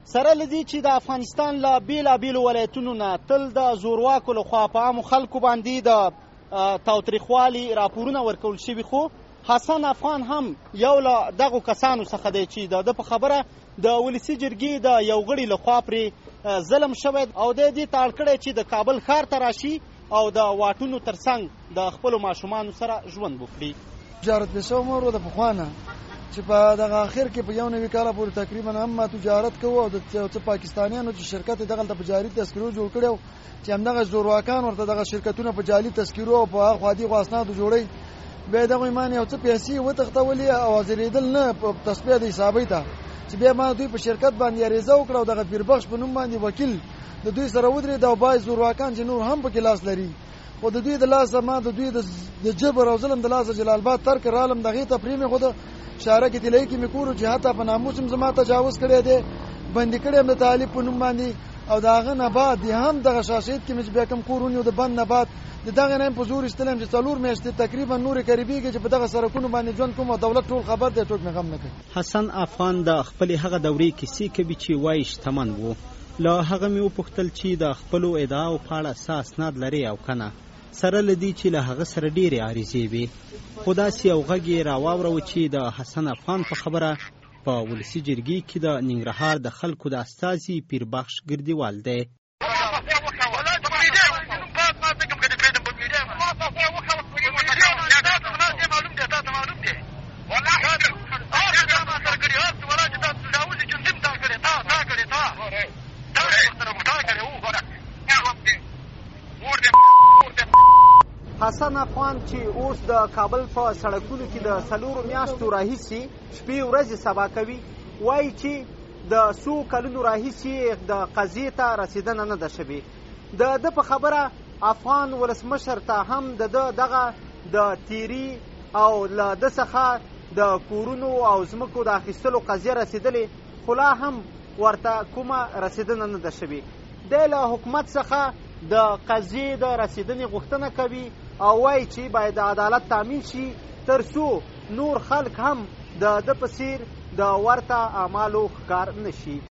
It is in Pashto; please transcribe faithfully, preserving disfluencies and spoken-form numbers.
سره له دې چې د افغانستان له بېلابېلو ولایتونو نه تل د زورواکو لخوا په عامو خلکو باندې د تاوتریخوالي راپورونه ورکول شوي، خو حسن افغان هم یو له دغو کسانو څخه دی چې د ده په خبره د ولسي جرګې د یو غړي لخوا پرې ظلم شوی او دی دې ته اړ کړی چې د کابل ښار ته راشي او د واټونو ترڅنګ د خپلو ماشومانو سره ژوند وکړي. تجارت پې شوی مو د پخوانه چې په دغه اخر کې په یو نوي کاله پورې تقریبا هم ما تجارت کوو او د څه پاکستانیانو چې شرکت یې دغلته په جعلي تذکرو جوړ کړی و چې همدغه زورواکان ورته دغه شرکتونه په جعلي تذکرو او په هغه خوا دېخوا اسنادو جوړوي، بیا یې دغه ایمان یو څه پیسې وتښتولې او حاضرېدل نه په تصفیه د حسابۍ ته، چې بیا ما دوی په شرکت باندې عریضه وکړه او دغه پیربخش په نوم باندې وکیل د دوی سره ودرېد او باید زورواکان چې نور هم پکې لاس لري، خو د دوی د لاسه ما د دوی د جبر او ظلم د لاسه جلال آباد ترک رالم دغې ته پرېمېښوده. شاره کې طلایي کې مې کور چې حتی په ناموس هم زما تجاوز کړی دی، بندي کړی هم د طالب په نوم باندې او د هغه نه بعد هم دغه شاشید کې مې چې بیا کوم کور ونیو د بند نه بعد د دغه نه هم په زور ایستلی یم چې څلور میاشتې تقریبا نورې قریبېږي چې په دغه سړکونو باندې ژوند کوم او دولت ټول خبر دی، څوک مې غم نه کوي. حسن افغان د خپلې هغه دورې کیسې کوي چې وایي شتمن و. له هغه مې وپوښتل چې د خپلو ادعاو په اړه څه اسناد لري او که نه، سره له دې چې له هغه سره ډېرې عریضې وې، خو داسې یو غږ یې راواوروه چې د حسن افغان په خبره په ولسي جرګې کې د ننګرهار د خلکو د استازي پیربخش ګردیوال دی. حسن افغان چې اوس د کابل په سړکونو کې د څلورو میاشتو راهیسې شپې ورځې سبا کوي، وایي چې د څو کلونو راهیسې د قضیې ته رسېدنه نه ده شوې. د ده په خبره افغان ولسمشر ته هم د ده دغه د تیري او له ده څخه د کورونو او ځمکو د اخیستلو قضیه رسېدلې، خو لا هم ورته کومه رسېدنه نه ده شوې. دی له حکومت څخه د قضیې د رسېدنې غوښتنه کوي او وایي چې باید د عدالت تامین شي تر څو نور خلک هم د ده په څېر د ورته اعمالو ښکار نه شي.